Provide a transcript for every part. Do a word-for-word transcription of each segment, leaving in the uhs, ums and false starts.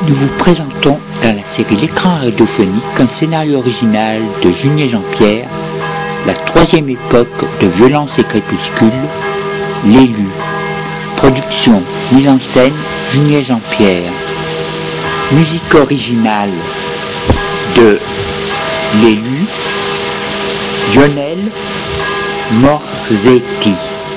Nous vous présentons dans la série L'écran radiophonique un scénario original de Junier Jean-Pierre, la troisième époque de Violence et Crépuscule, L'élu. Production, mise en scène, Junier Jean-Pierre. Musique originale de L'élu, Lionel Morzetti.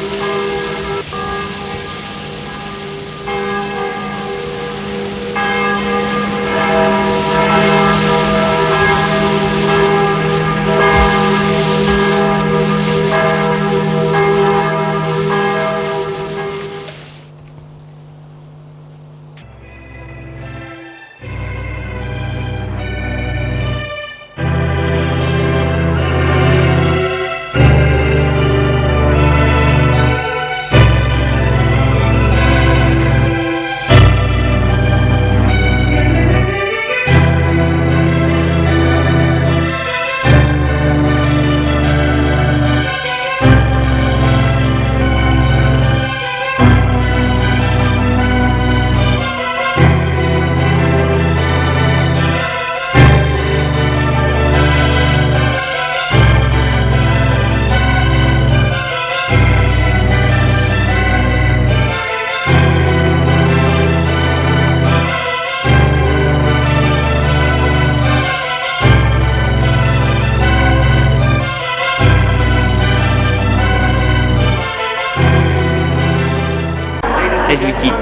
Elle lui dit: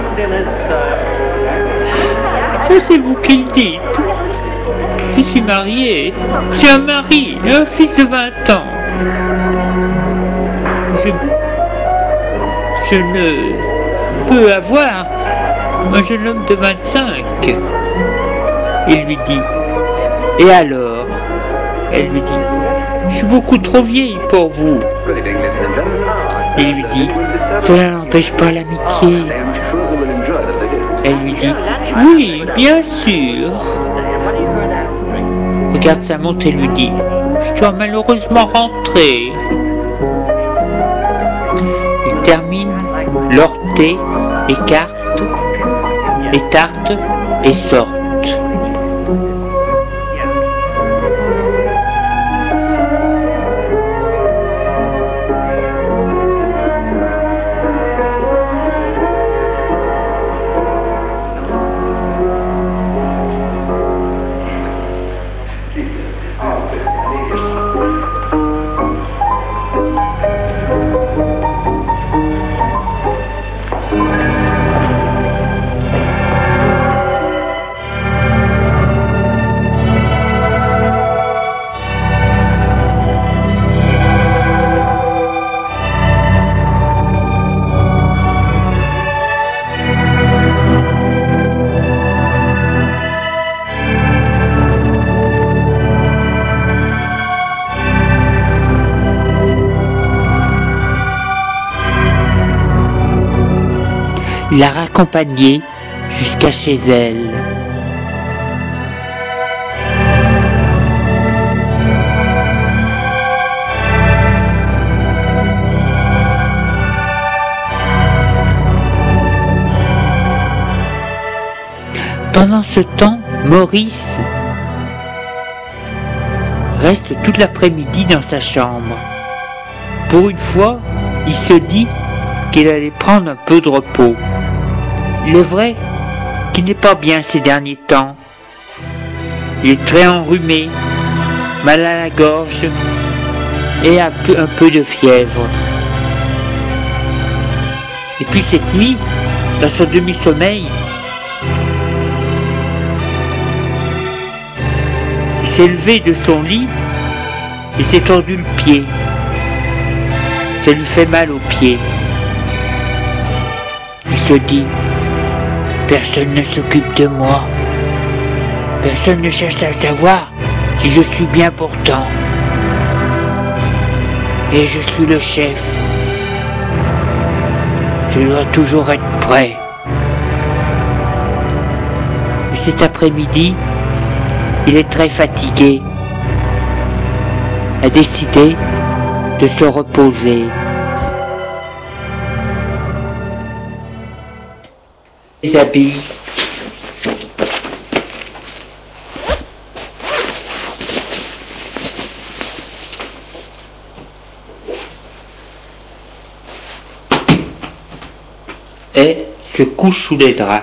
ça c'est vous qui le dites. Je suis mariée, j'ai un mari, un fils de vingt ans. Je, je ne peux avoir un jeune homme de vingt-cinq. Il lui dit: et alors? Elle lui dit: je suis beaucoup trop vieille pour vous. Il lui dit: cela n'empêche pas l'amitié. Elle lui dit: oui, bien sûr. Regarde sa montre et lui dit: je dois malheureusement rentrer. Ils terminent leur thé et cartes et tartes et sortent. Il l'a raccompagnée jusqu'à chez elle. Pendant ce temps, Maurice reste toute l'après-midi dans sa chambre. Pour une fois, il se dit qu'il allait prendre un peu de repos. Il est vrai qu'il n'est pas bien ces derniers temps. Il est très enrhumé, mal à la gorge et un peu, un peu de fièvre. Et puis cette nuit, dans son demi-sommeil, il s'est levé de son lit et s'est tordu le pied. Ça lui fait mal au pied. Il se dit: personne ne s'occupe de moi. Personne ne cherche à savoir si je suis bien pourtant. Et je suis le chef. Je dois toujours être prêt. Et cet après-midi, il est très fatigué. A décidé de se reposer. Les habille et se couche sous les draps.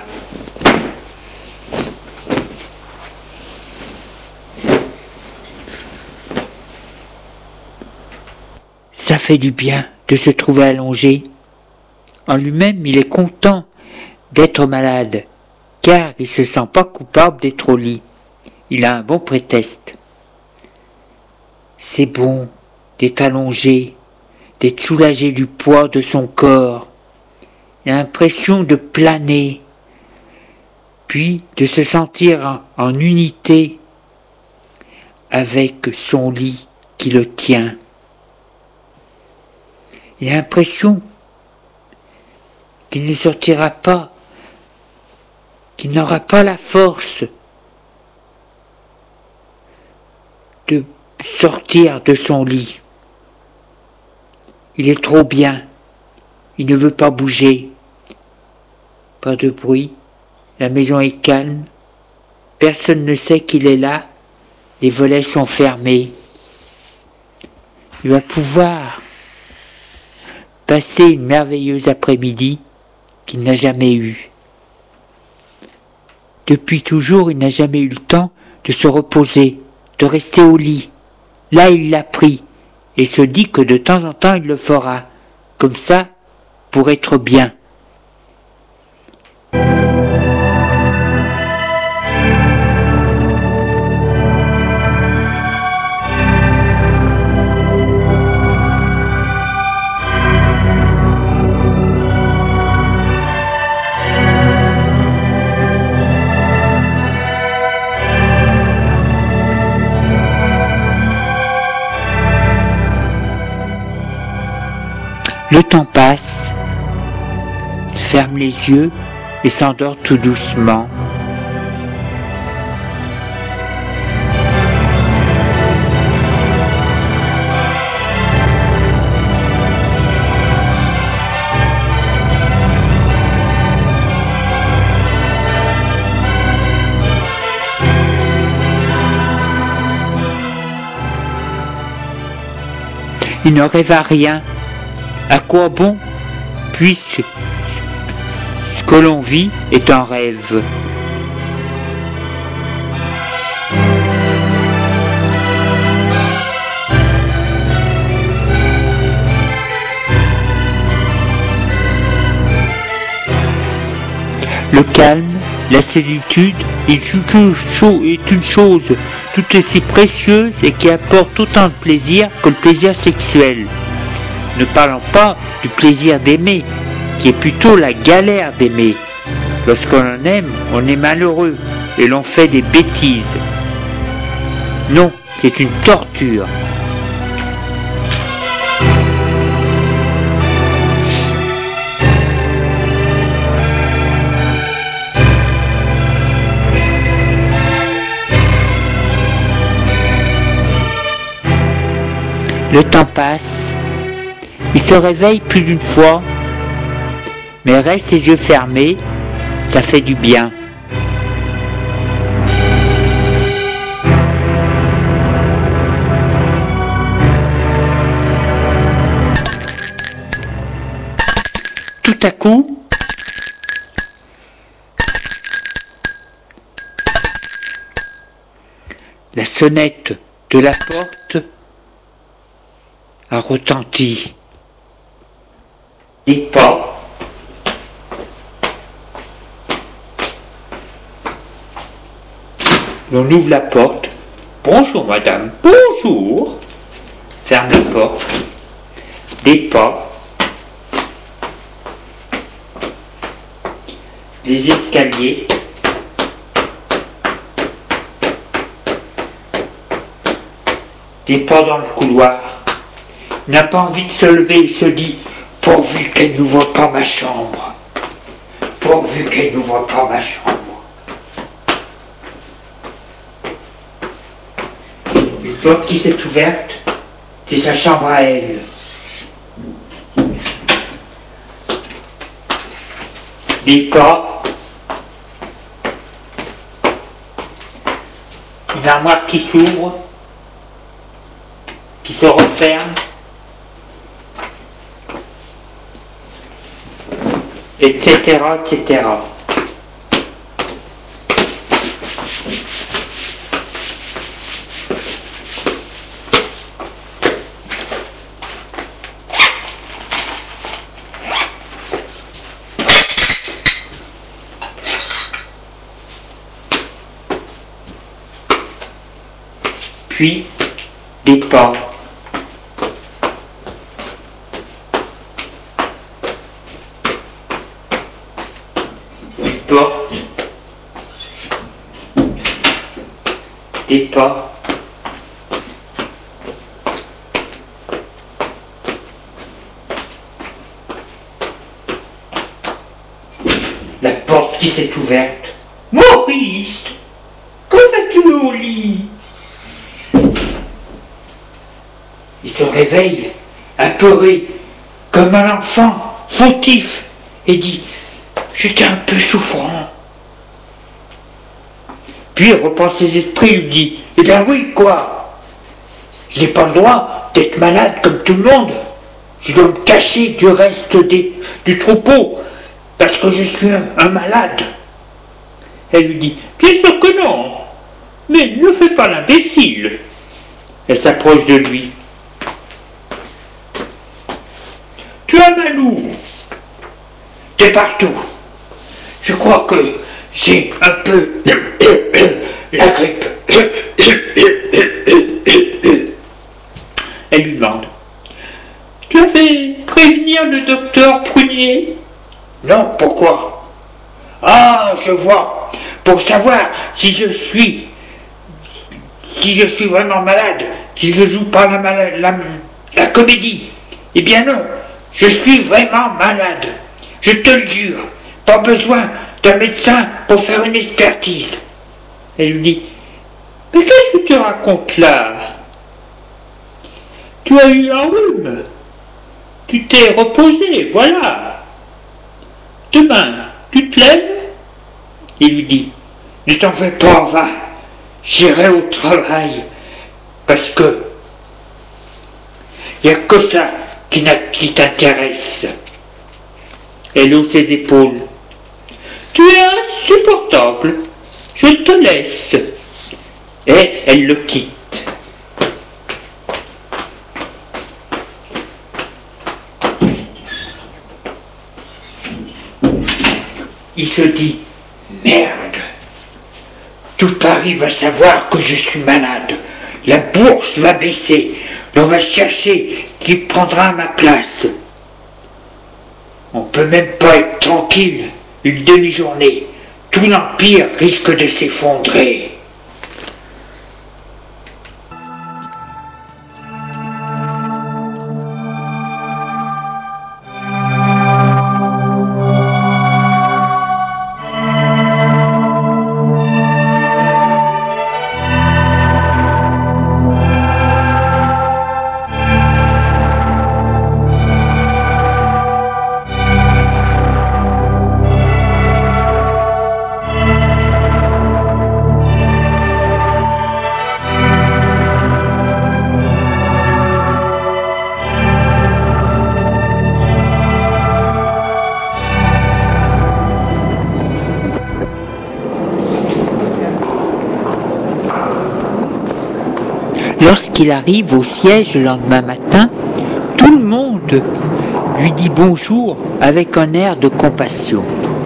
Ça fait du bien de se trouver allongé. En lui-même, il est content d'être malade, car il ne se sent pas coupable d'être au lit. Il a un bon prétexte. C'est bon d'être allongé, d'être soulagé du poids de son corps. Il a l'impression de planer, puis de se sentir en, en unité avec son lit qui le tient. Il a l'impression qu'il ne sortira pas, qu'il n'aura pas la force de sortir de son lit. Il est trop bien, il ne veut pas bouger. Pas de bruit, la maison est calme, personne ne sait qu'il est là, les volets sont fermés. Il va pouvoir passer une merveilleuse après-midi qu'il n'a jamais eue. Depuis toujours, il n'a jamais eu le temps de se reposer, de rester au lit. Là, il l'a pris et se dit que de temps en temps, il le fera, comme ça, pour être bien. Le temps passe, il ferme les yeux et s'endort tout doucement. Il ne rêve à rien. À quoi bon, puisque ce que l'on vit est un rêve. Le calme, la solitude est une chose tout aussi précieuse et qui apporte autant de plaisir que le plaisir sexuel. Ne parlons pas du plaisir d'aimer, qui est plutôt la galère d'aimer. Lorsqu'on aime, on est malheureux et l'on fait des bêtises. Non, c'est une torture. Le temps passe. Il se réveille plus d'une fois, mais reste ses yeux fermés, ça fait du bien. Tout à coup, la sonnette de la porte a retenti. Des pas. On ouvre la porte. Bonjour madame. Bonjour. Ferme la porte. Des pas. Des escaliers. Des pas dans le couloir. Il n'a pas envie de se lever, il se dit pourvu qu'elle ne voit pas ma chambre. Pourvu qu'elle ne voit pas ma chambre. Une porte qui s'est ouverte, c'est sa chambre à elle. Des pas. Une armoire qui s'ouvre, qui se referme. et cetera, et cetera. Puis des pas. Une porte. Des pas. La porte qui s'est ouverte. Maurice, que fais-tu au lit? Il se réveille, apeuré, comme un enfant, fautif, et dit « J'étais un peu souffrant. » Puis il reprend ses esprits et lui dit « Eh bien oui, quoi? Je n'ai pas le droit d'être malade comme tout le monde. Je dois me cacher du reste des, du troupeau, parce que je suis un, un malade. » Elle lui dit « Bien sûr que non, mais ne fais pas l'imbécile. » Elle s'approche de lui. Tu as mal où? T'es partout. Je crois que j'ai un peu la grippe. Elle lui demande. Tu as fait prévenir le docteur Prunier? Non, pourquoi? Ah, je vois. Pour savoir si je suis si je suis vraiment malade, si je joue pas la, malade, la, la comédie. Eh bien non. Je suis vraiment malade, je te le jure, pas besoin d'un médecin pour faire une expertise. Elle lui dit, mais qu'est-ce que tu racontes là? Tu as eu un rhume, tu t'es reposé, voilà. Demain, tu te lèves? Il lui dit, ne t'en fais pas, va, j'irai au travail, parce que il n'y a que ça qui, qui t'intéresse. Elle hausse ses épaules. Tu es insupportable, je te laisse. Et elle le quitte. Il se dit, merde, tout Paris va savoir que je suis malade. La bourse va baisser. On va chercher qui prendra ma place. On peut même pas être tranquille une demi-journée. Tout l'empire risque de s'effondrer. Lorsqu'il arrive au siège le lendemain matin, tout le monde lui dit bonjour avec un air de compassion.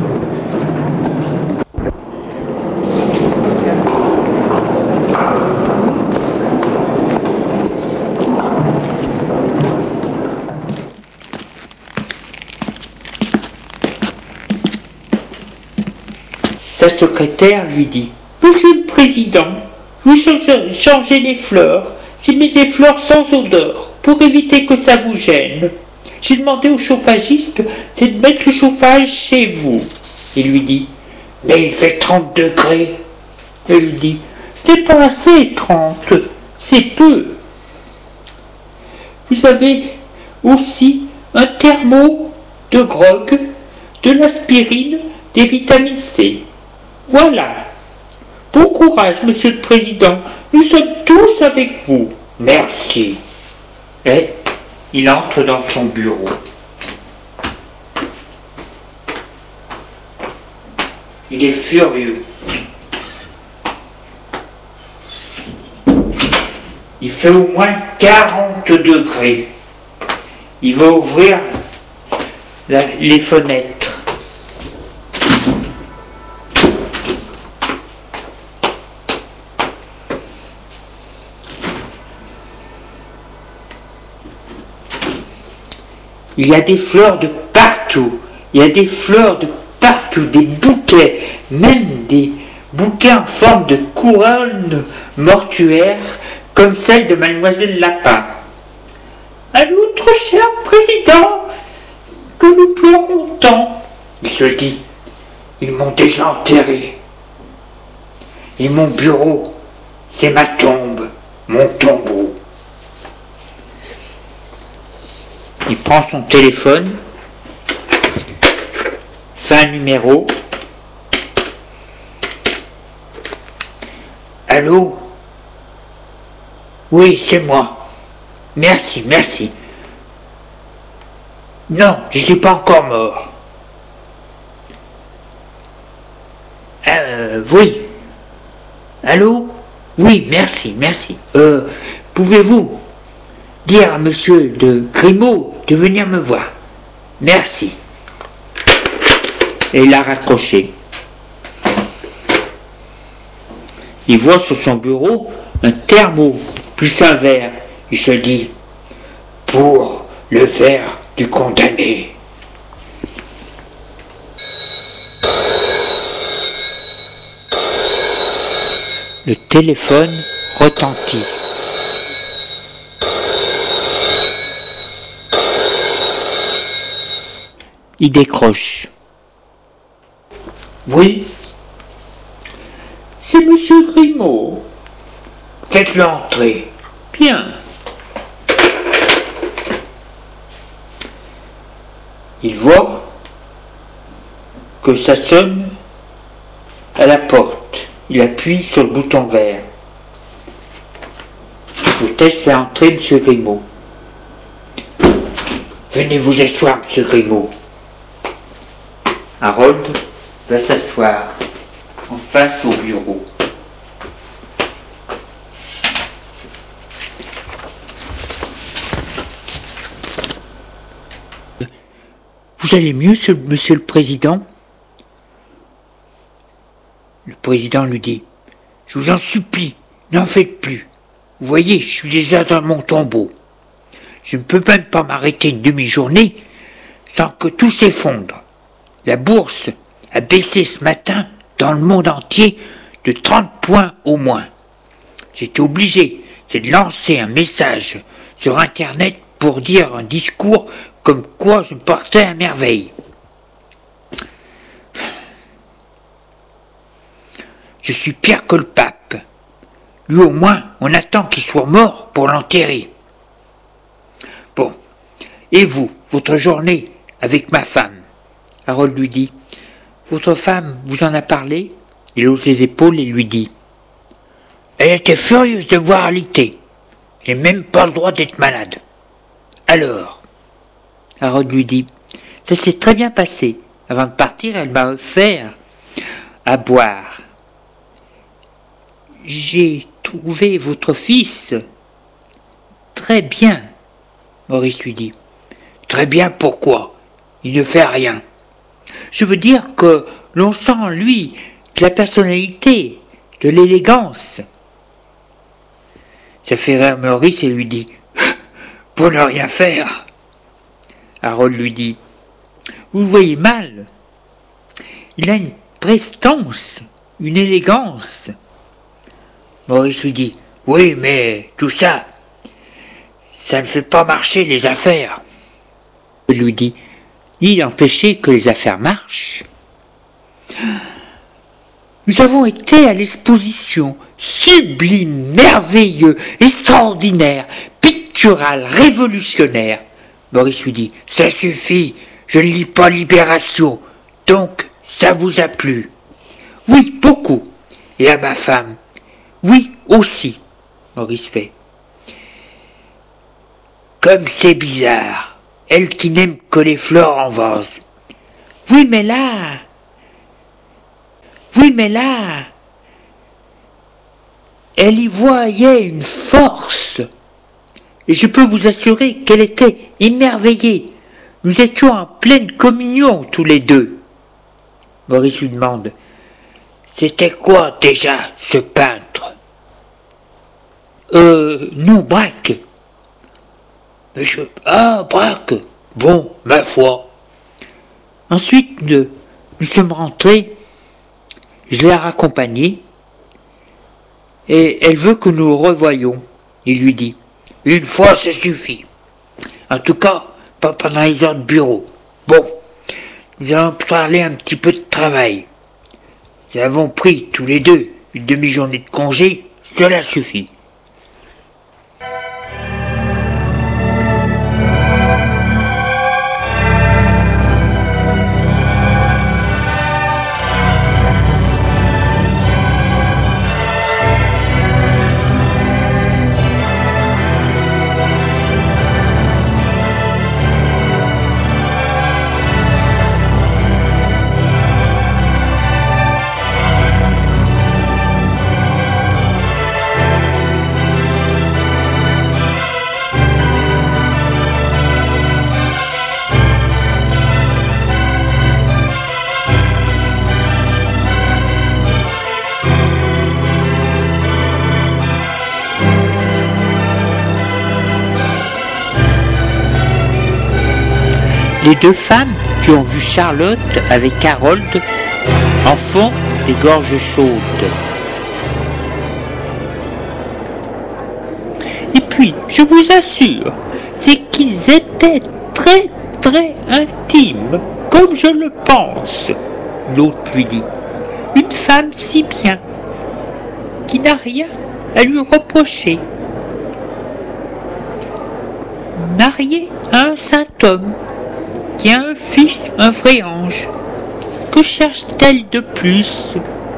Sa secrétaire lui dit « Monsieur le Président, vous changez les fleurs, c'est des fleurs sans odeur, pour éviter que ça vous gêne. J'ai demandé au chauffagiste, c'est de mettre le chauffage chez vous. » Il lui dit, « Mais il fait trente degrés. » Elle lui dit, « Ce n'est pas assez trente, c'est peu. Vous avez aussi un thermo de grog, de l'aspirine, des vitamines C. Voilà. Bon courage, Monsieur le Président. Nous sommes tous avec vous. Merci. » Et il entre dans son bureau. il est furieux. Il fait au moins quarante degrés. Il va ouvrir la, les fenêtres. Il y a des fleurs de partout. Il y a des fleurs de partout, des bouquets, même des bouquets en forme de couronne mortuaire, comme celle de Mademoiselle Lapin. À notre cher président, que nous pleurons tant. Il se dit, ils m'ont déjà enterré. Et mon bureau, c'est ma tombe, mon tombeau. Il prend son téléphone, fait un numéro. Allô? Oui, c'est moi. Merci, merci. Non, je ne suis pas encore mort. Euh, oui. Allô? Oui, merci, merci. Euh, pouvez-vous dire à monsieur de Grimaud de venir me voir? Merci. Et il a raccroché. Il voit sur son bureau un thermo, plus un verre. Il se dit, pour le verre du condamné. Le téléphone retentit. Il décroche. Oui, c'est monsieur Grimaud. Faites-le entrer. Bien. Il voit que ça sonne à la porte. Il appuie sur le bouton vert. L'hôtesse fait entrer monsieur Grimaud. Venez vous asseoir, monsieur Grimaud. Harold va s'asseoir en face au bureau. Vous allez mieux, monsieur le président? Le président lui dit, je vous en supplie, n'en faites plus. Vous voyez, je suis déjà dans mon tombeau. Je ne peux même pas m'arrêter une demi-journée sans que tout s'effondre. La bourse a baissé ce matin dans le monde entier de trente points au moins. J'étais obligé, c'est de lancer un message sur Internet pour dire un discours comme quoi je me portais à merveille. Je suis pire que le pape. Lui au moins, on attend qu'il soit mort pour l'enterrer. Bon, et vous, votre journée avec ma femme? Harold lui dit, votre femme vous en a parlé? Il hausse les épaules et lui dit, elle était furieuse de voir alité. J'ai même pas le droit d'être malade. Alors, Harold lui dit, ça s'est très bien passé. Avant de partir, elle m'a offert à boire. J'ai trouvé votre fils très bien, Maurice lui dit. Très bien, pourquoi? Il ne fait rien. Je veux dire que l'on sent en lui de la personnalité, de l'élégance. Ça fait rire Maurice et lui dit, pour ne rien faire. Harold lui dit, vous voyez mal, il a une prestance, une élégance. Maurice lui dit, oui, mais tout ça, ça ne fait pas marcher les affaires. Il lui dit, ni empêcher que les affaires marchent. Nous avons été à l'exposition, sublime, merveilleux, extraordinaire, pictural, révolutionnaire. Maurice lui dit, ça suffit, je ne lis pas Libération, donc ça vous a plu. Oui, beaucoup. Et à ma femme, oui, aussi, Maurice fait. Comme c'est bizarre, elle qui n'aime que les fleurs en vase. Oui, mais là... Oui, mais là, elle y voyait une force. Et je peux vous assurer qu'elle était émerveillée. Nous étions en pleine communion tous les deux. Maurice lui demande, c'était quoi déjà ce peintre? Euh, nous, Braque. Monsieur, ah, Braque. Bon, ma foi. Ensuite, nous, nous sommes rentrés. Je l'ai raccompagnée. Et elle veut que nous revoyions. Il lui dit, une fois, ça suffit. En tout cas, pas pendant les heures de bureau. Bon, nous allons parler un petit peu de travail. Nous avons pris tous les deux une demi-journée de congé, cela suffit. Les deux femmes qui ont vu Charlotte avec Harold en font des gorges chaudes. Et puis, je vous assure, c'est qu'ils étaient très très intimes, comme je le pense, l'autre lui dit. Une femme si bien, qui n'a rien à lui reprocher. Mariée à un saint homme, qui a un fils, un vrai ange. Que cherche-t-elle de plus?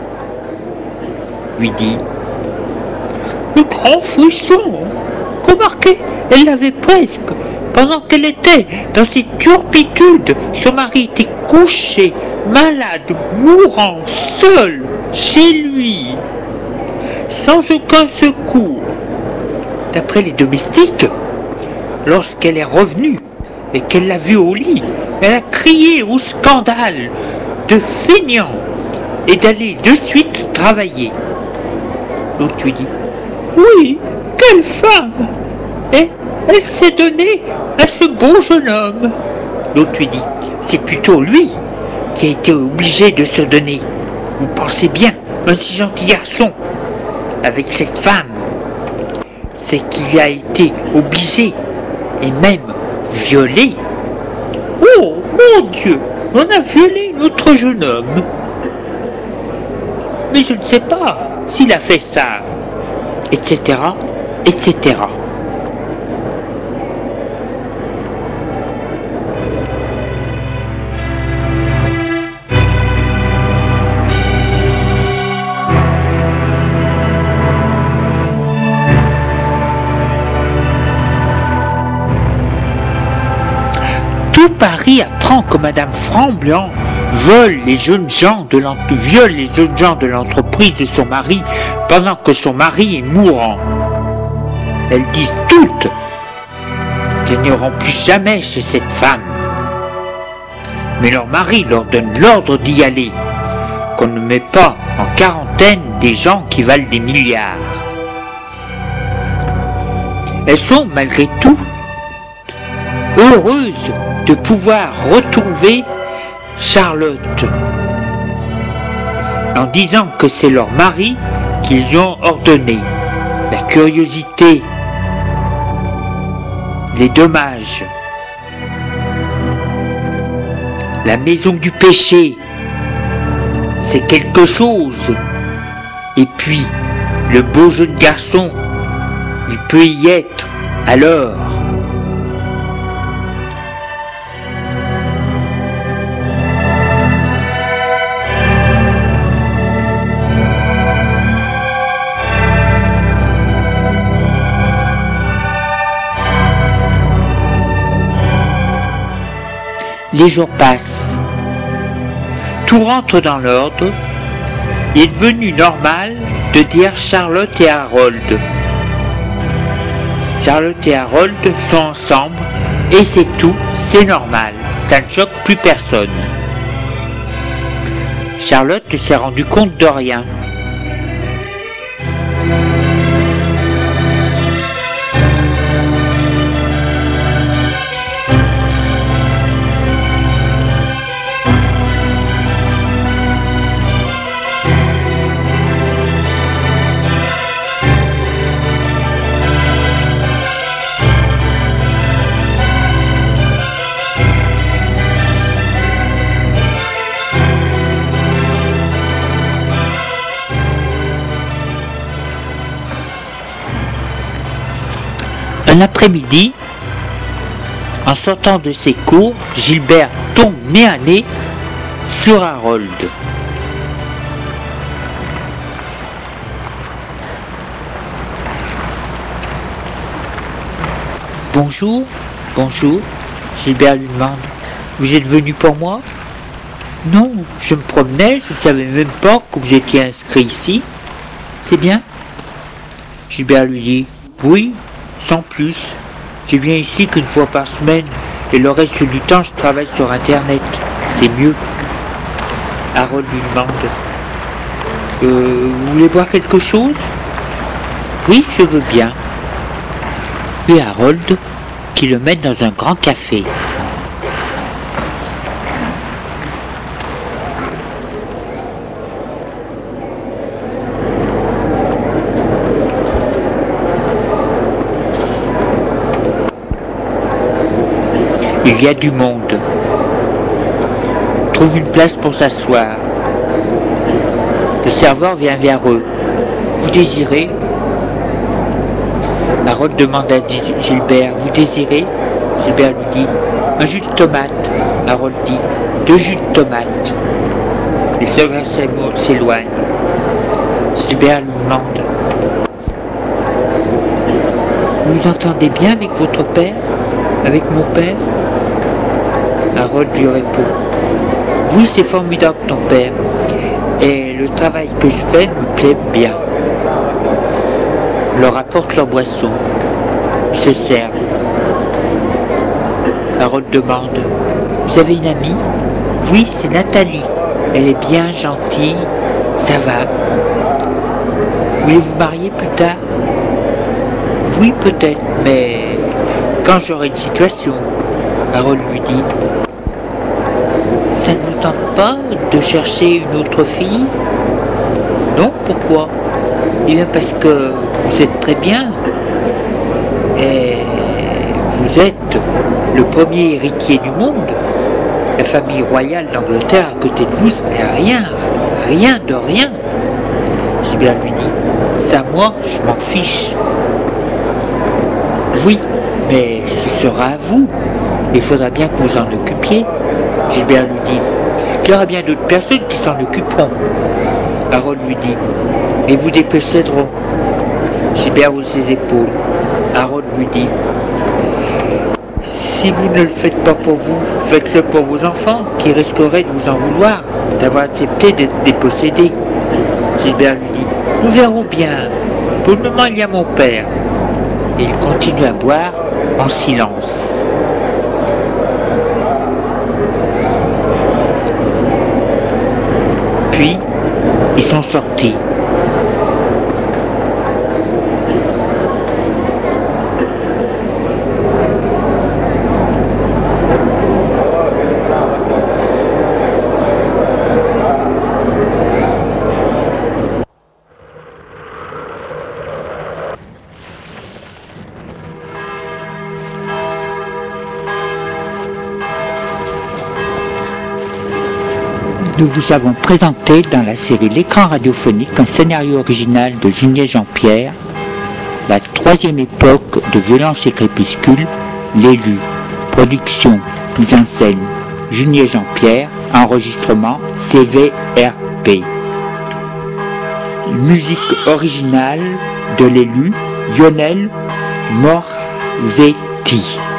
Lui dit. Le grand frisson. Remarquez, elle l'avait presque. Pendant qu'elle était dans ses turpitudes, son mari était couché, malade, mourant, seul, chez lui, sans aucun secours. D'après les domestiques, lorsqu'elle est revenue, et qu'elle l'a vu au lit, elle a crié au scandale de feignant et d'aller de suite travailler. L'autre lui dit, oui, quelle femme! Et elle s'est donnée à ce beau jeune homme. L'autre lui dit, c'est plutôt lui qui a été obligé de se donner. Vous pensez bien, un si gentil garçon, avec cette femme, c'est qu'il a été obligé, et même violé. Oh, mon Dieu, on a violé notre jeune homme. Mais je ne sais pas s'il a fait ça, et cetera, et cetera. Tout Paris apprend que Madame Framblanc vole les jeunes gens de viole les jeunes gens de l'entreprise de son mari pendant que son mari est mourant. Elles disent toutes qu'elles n'iront plus jamais chez cette femme. Mais leur mari leur donne l'ordre d'y aller, qu'on ne met pas en quarantaine des gens qui valent des milliards. Elles sont malgré tout heureuses de pouvoir retrouver Charlotte, en disant que c'est leur mari qu'ils ont ordonné. La curiosité, les dommages, la maison du péché, c'est quelque chose. Et puis, le beau jeune garçon, il peut y être alors. Les jours passent. Tout rentre dans l'ordre. il est devenu normal de dire Charlotte et Harold. Charlotte et Harold sont ensemble et c'est tout, c'est normal, ça ne choque plus personne. Charlotte ne s'est rendue compte de rien. Un après-midi, en sortant de ses cours, Gilbert tombe nez à nez sur Harold. Bonjour, bonjour, Gilbert lui demande. Vous êtes venu pour moi? Non, je me promenais, je ne savais même pas que vous étiez inscrit ici. C'est bien? Gilbert lui dit, oui. Sans plus, je viens ici qu'une fois par semaine et le reste du temps je travaille sur internet. C'est mieux. Harold lui demande euh, vous voulez boire quelque chose? Oui, je veux bien. Puis Harold qui le mène dans un grand café. Il y a du monde. Trouve une place pour s'asseoir. Le serveur vient vers eux. Vous désirez? Harold demande à Gilbert. Vous désirez? Gilbert lui dit. Un jus de tomate. Harold dit. Deux jus de tomate. Les serveurs s'éloignent. Gilbert lui demande. Vous vous entendez bien avec votre père? Avec mon père? Harold lui répond. Oui, c'est formidable ton père. Et le travail que je fais me plaît bien. Leur apporte leur boisson. Ils se servent. Harold demande. Vous avez une amie? Oui, c'est Nathalie. Elle est bien gentille. Ça va. Voulez-vous vous marier plus tard? Oui, peut-être, mais quand j'aurai une situation. Harold lui dit. Ça ne vous tente pas de chercher une autre fille? Non, pourquoi? Eh bien parce que vous êtes très bien. Et vous êtes le premier héritier du monde. La famille royale d'Angleterre à côté de vous, ce n'est rien, rien de rien. Gilbert lui dit. Ça, moi, je m'en fiche. Oui, mais ce sera à vous. Il faudra bien que vous en occupiez. Gilbert lui dit. Il y aura bien d'autres personnes qui s'en occuperont. Harold lui dit. Et vous déposséderont. Gilbert hausse ses épaules. Harold lui dit. Si vous ne le faites pas pour vous, faites-le pour vos enfants, qui risqueraient de vous en vouloir, d'avoir accepté d'être dépossédés. Gilbert lui dit. Nous verrons bien. Pour le moment, il y a mon père. Et il continue à boire en silence. Puis, ils sont sortis. Nous vous avons présenté dans la série L'écran radiophonique un scénario original de Junier Jean-Pierre, la troisième époque de Violence et Crépuscule, l'élu, production, mise en scène, Junier Jean-Pierre, enregistrement C V R P. Musique originale de l'élu, Lionel Morzetti.